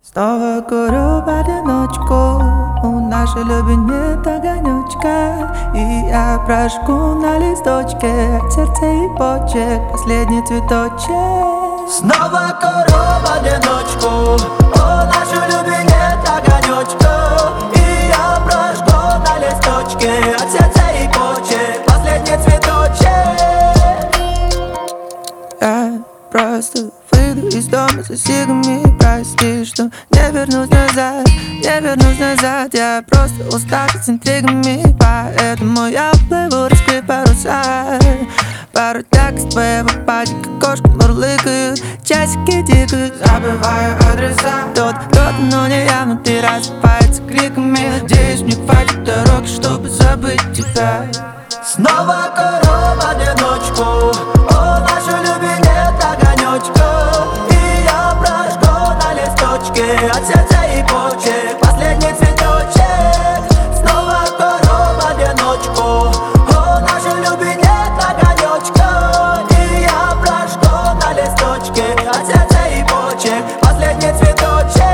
Снова курю в одиночку, у нашей любви нет огонечка. И я прожгу на листочке от сердца и почек последний цветочек. Снова курю в одиночку, у нашей любви нет огонечка. И я прожгу на листочке от сердца и почек последний цветочек. Я просто выйду из дома за сигами. Прости, что не вернусь назад, я просто устал с интригами. Поэтому я плыву, раскрыв паруса. Пару текст твоего падика, кошка мурлыкают, часики тикают, забываю адреса. Кто-то, но не я, внутри рассыпается криками. Надеюсь, мне хватит дороги, чтобы забыть тебя. Снова курю в одиночку, у нашей любви нет огонечка. И я прожгу на листочке от сердца и почек последний цветочек. Снова курю в одиночку, у нашей любви нет огонечка. И я прожгу на листочке от сердца и почек последний цветочек.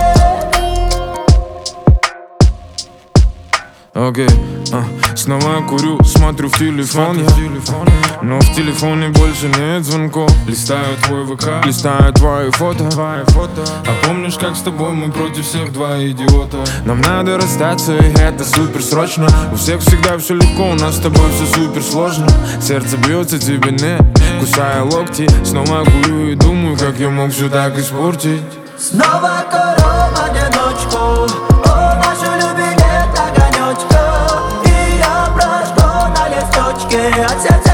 Окей, снова курю, смотрю в телефон я. Но в телефоне больше нет звонков. Листаю твой ВК, листаю твои фото. А помнишь, как с тобой мы против всех два идиота? Нам надо расстаться, и это супер срочно. У всех всегда все легко, у нас с тобой все супер сложно. Сердце бьется, тебе не, кусая локти. Снова курю и думаю, как я мог все так испортить. Снова курю в одиночку, у нашей любви нет огонечка. И я прожгу на листочке от сердца